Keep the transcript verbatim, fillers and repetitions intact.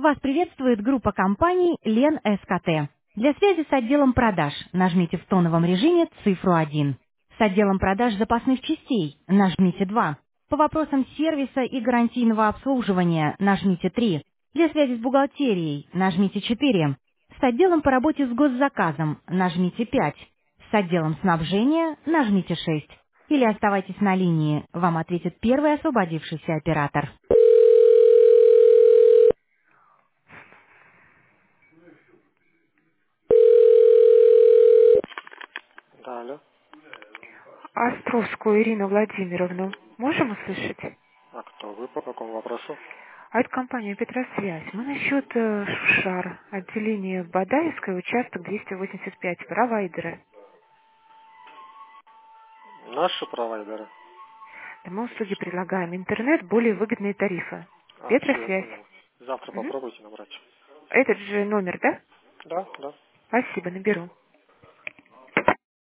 Вас приветствует группа компаний Лен СКТ. Для связи с отделом продаж нажмите в тоновом режиме цифру один. С отделом продаж запасных частей нажмите два. По вопросам сервиса и гарантийного обслуживания нажмите три. Для связи с бухгалтерией нажмите четыре. С отделом по работе с госзаказом нажмите пять. С отделом снабжения нажмите шесть. Или оставайтесь на линии, вам ответит первый освободившийся оператор. Да, алло. Островскую Ирину Владимировну можем услышать? А кто вы по какому вопросу? А это компания «Петросвязь». Мы насчет э, Шушар, отделение Бадаевское, участок двести восемьдесят пять, провайдеры. Наши провайдеры. Да мы услуги предлагаем. Интернет, более выгодные тарифы. А, все, я Петросвязь. понял. Завтра Мгм. попробуйте набрать. Этот же номер, да? Да, да. Спасибо, наберу.